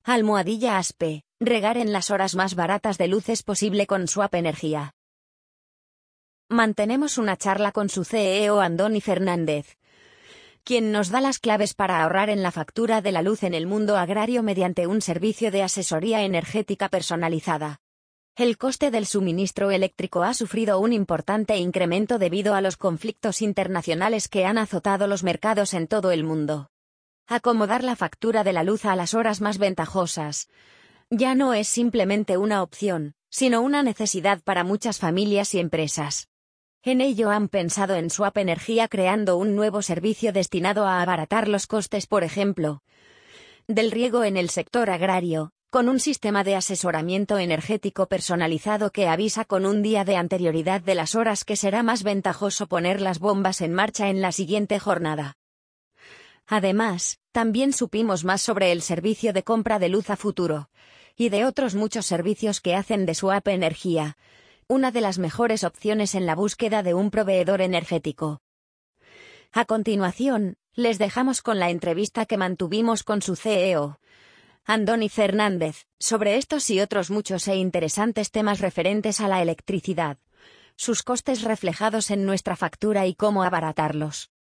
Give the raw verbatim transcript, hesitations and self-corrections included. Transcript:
Almohadilla Aspe, regar en las horas más baratas de luz es posible con Swap Energía. Mantenemos una charla con su C E O Andoni Fernández, quien nos da las claves para ahorrar en la factura de la luz en el mundo agrario mediante un servicio de asesoría energética personalizada. El coste del suministro eléctrico ha sufrido un importante incremento debido a los conflictos internacionales que han azotado los mercados en todo el mundo. Acomodar la factura de la luz a las horas más ventajosas ya no es simplemente una opción, sino una necesidad para muchas familias y empresas. En ello han pensado en Swap Energía creando un nuevo servicio destinado a abaratar los costes, por ejemplo, del riego en el sector agrario, con un sistema de asesoramiento energético personalizado que avisa con un día de anterioridad de las horas que será más ventajoso poner las bombas en marcha en la siguiente jornada. Además, también supimos más sobre el servicio de compra de luz a futuro, y de otros muchos servicios que hacen de Swap Energía una de las mejores opciones en la búsqueda de un proveedor energético. A continuación, les dejamos con la entrevista que mantuvimos con su C E O, Andoni Fernández, sobre estos y otros muchos e interesantes temas referentes a la electricidad, sus costes reflejados en nuestra factura y cómo abaratarlos.